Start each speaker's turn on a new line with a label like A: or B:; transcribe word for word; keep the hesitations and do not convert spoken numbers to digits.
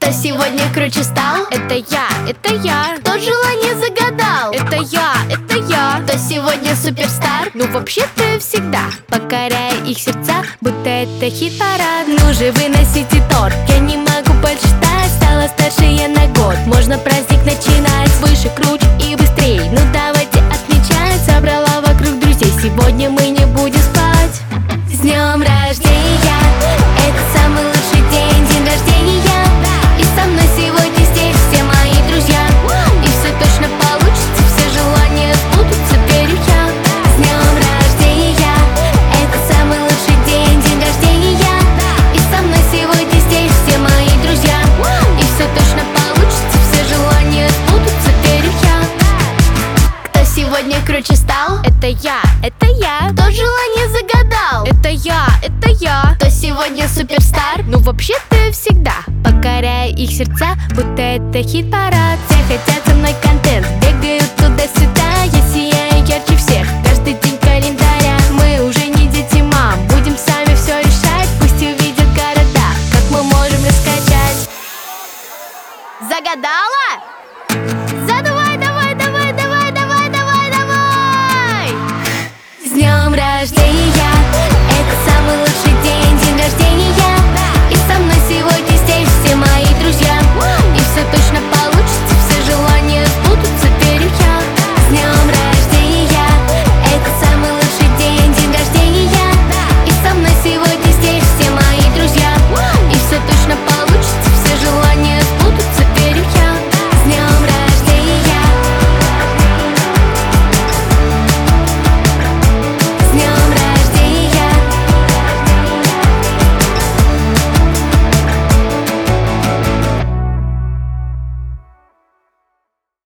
A: Кто сегодня круче стал?
B: Это я, это я.
A: Кто желание загадал?
B: Это я, это я.
A: Кто сегодня суперстар?
B: Ну вообще-то всегда покоряя их сердца, будто это хит-парад. Ну же, выносите торт, я не могу больше ждать. Стала старше я на год, можно праздник начинать. Выше, круче и быстрей, ну давайте отмечать. Собрала вокруг друзей, сегодня мы не будем спать. С днем рождения, это самый лучший день, день рождения. И со мной сегодня здесь все мои друзья. И все точно получится, все желания сбудутся, верю я. С днем рождения, это самый лучший день, день рождения. И со мной сегодня здесь все мои друзья. И все точно получится, все желания сбудутся, верю я.
A: Кто сегодня круче стал?
B: Это я, это я.
A: Кто желание загадал?
B: Это я, это я.
A: Кто сегодня суперстар?
B: Ну вообще-то всегда покоряя их сердца, будто это хит-парад. Все хотят со мной контент, бегают туда-сюда. Я сияю ярче всех, каждый день календаря. Мы уже не дети мам, будем сами все решать. Пусть увидят города, как мы можем раскачать.
A: Загадала?